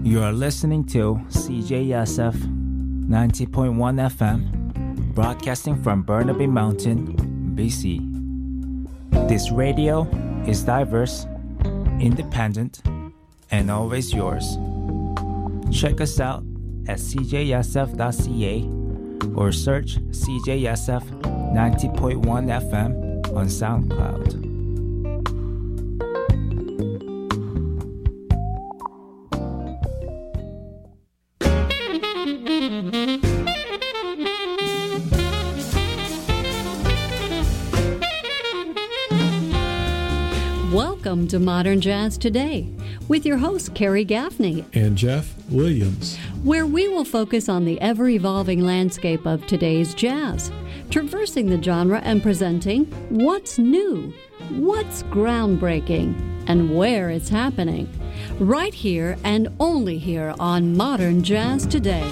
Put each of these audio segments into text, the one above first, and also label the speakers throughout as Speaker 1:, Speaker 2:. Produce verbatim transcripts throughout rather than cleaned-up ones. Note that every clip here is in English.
Speaker 1: You are listening to C J S F ninety point one F M, broadcasting from Burnaby Mountain, B C. This radio is diverse, independent, and always yours. Check us out at c j s f dot c a or search C J S F ninety point one F M on SoundCloud.
Speaker 2: Welcome to Modern Jazz Today with your host, Carrie Gaffney
Speaker 3: and Jeff Williams,
Speaker 2: where we will focus on the ever-evolving landscape of today's jazz, traversing the genre and presenting what's new, what's groundbreaking, and where it's happening, right here and only here on Modern Jazz Today.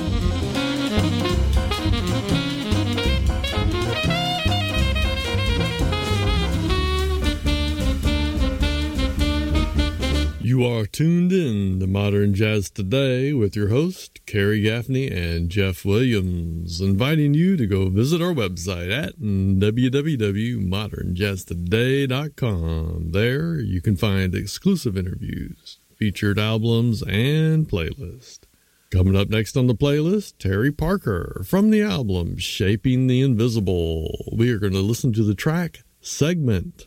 Speaker 3: You are tuned in to Modern Jazz Today with your host, Carrie Gaffney and Jeff Williams, inviting you to go visit our website at w w w dot modern jazz today dot com. There you can find exclusive interviews, featured albums, and playlists. Coming up next on the playlist, Terry Parker from the album Shaping the Invisible. We are going to listen to the track Segment.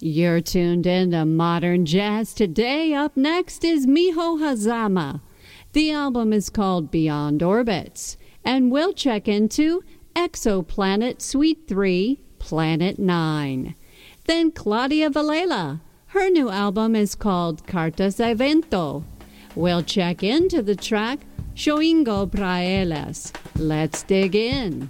Speaker 2: You're tuned in to Modern Jazz Today. Up next is Miho Hazama. The album is called Beyond Orbits, and we'll check into Exoplanet Suite three, Planet nine. Then Claudia Vallela. Her new album is called Cartas a Vento. We'll check into the track Shoingo Praelas. Let's dig in.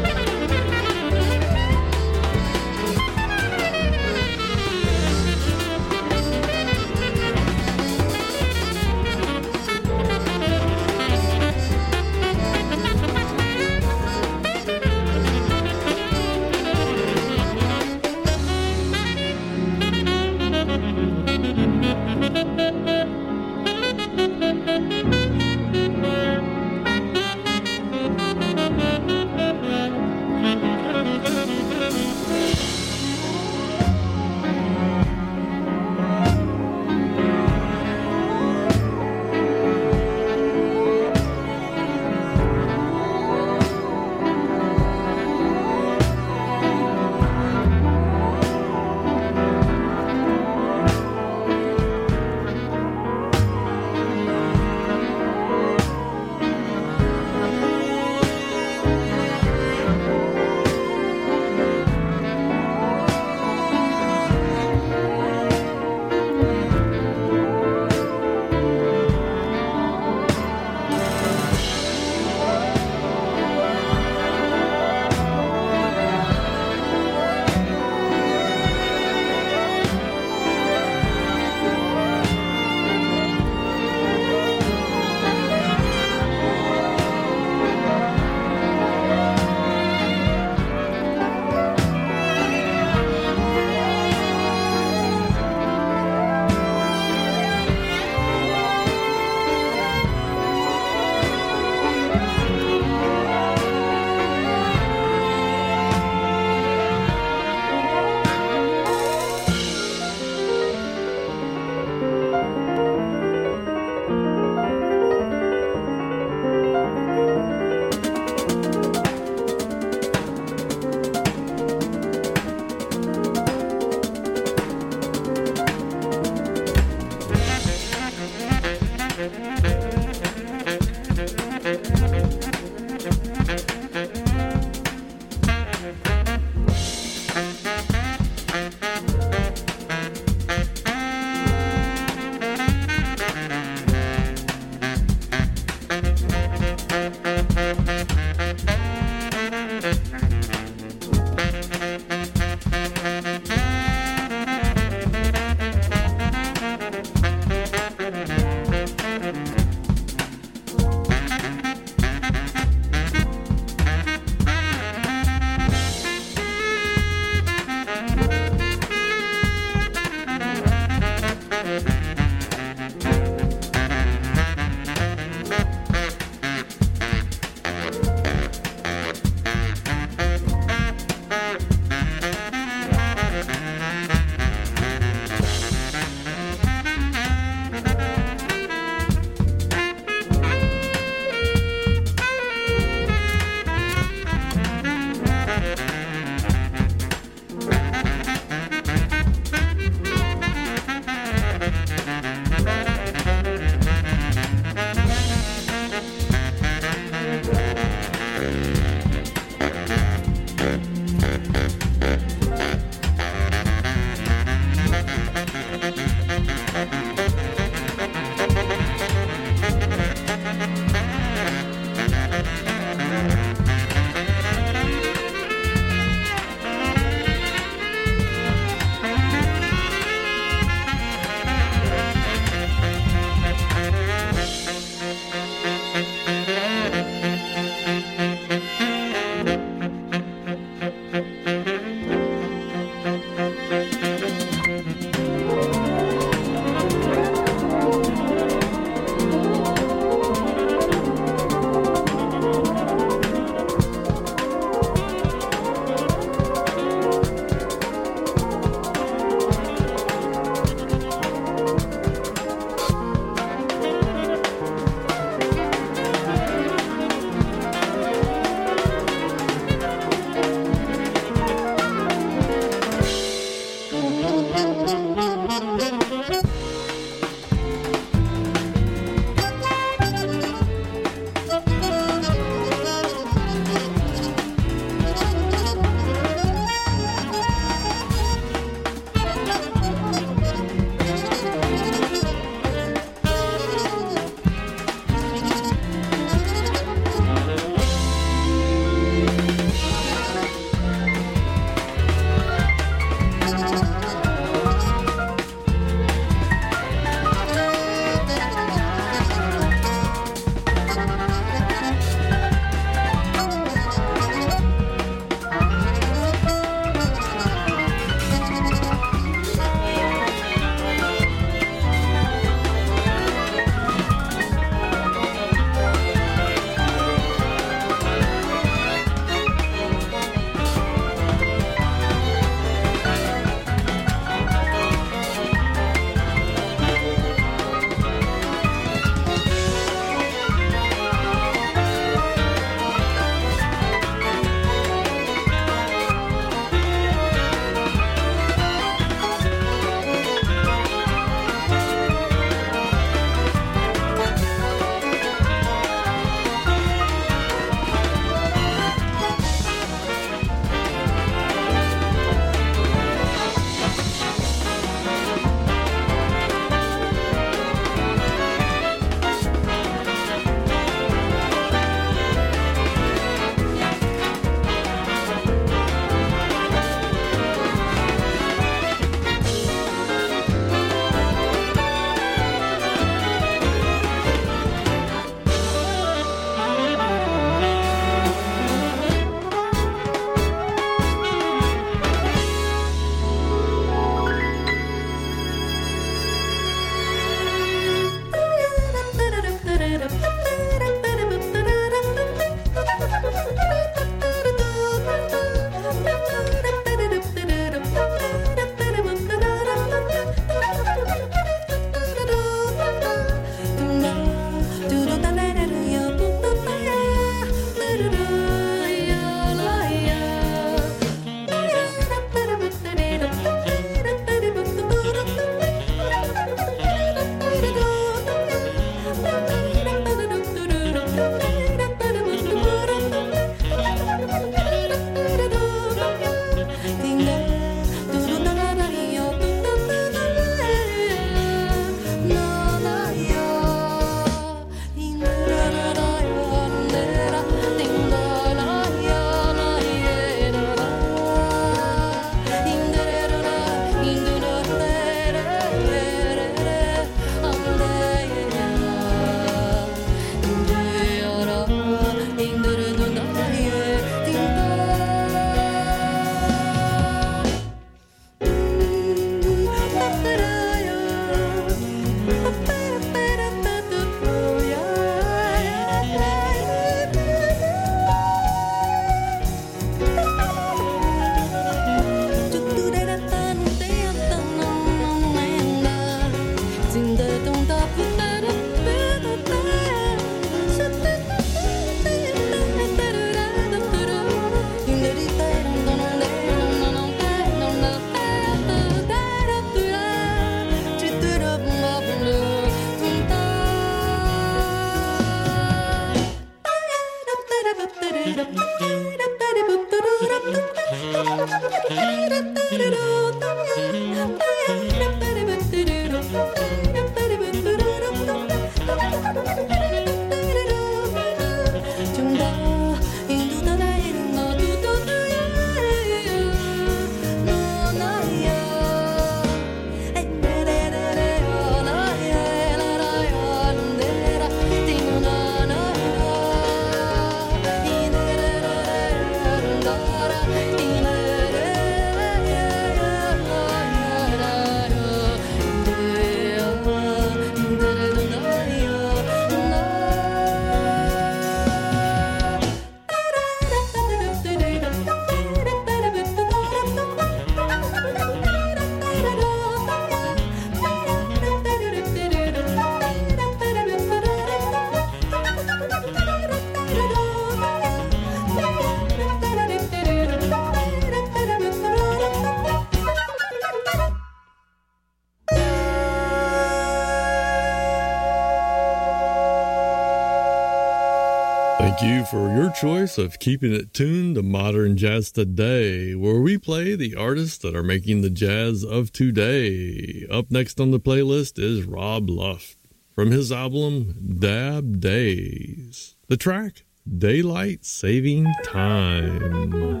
Speaker 3: Thank you for your choice of keeping it tuned to Modern Jazz Today, where we play the artists that are making the jazz of today. Up next on the playlist is Rob Luft from his album Dab Days. The track, Daylight Saving Time.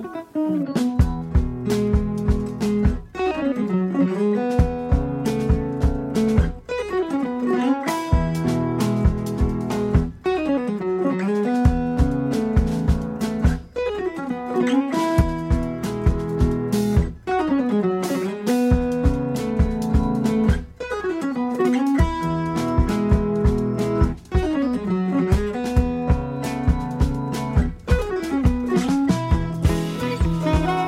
Speaker 4: Thank you.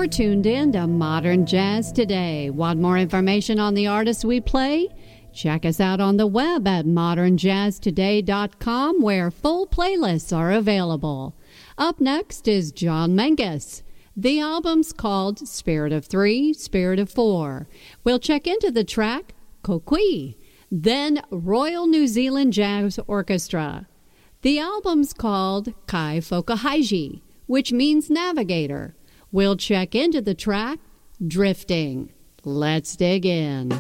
Speaker 2: You're tuned in to Modern Jazz Today. Want more information on the artists we play? Check us out on the web at modern jazz today dot com, where full playlists are available. Up next is John Menges. The album's called Spirit of Three, Spirit of Four. We'll check into the track Kokui, then Royal New Zealand Jazz Orchestra. The album's called Kai Fokahaiji, which means navigator. We'll check into the track Drifting. Let's dig in.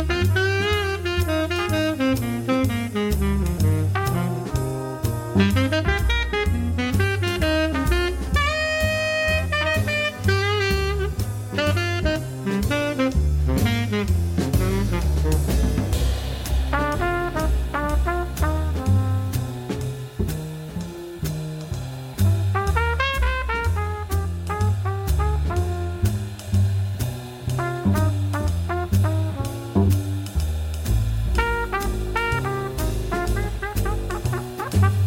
Speaker 4: Mm-hmm.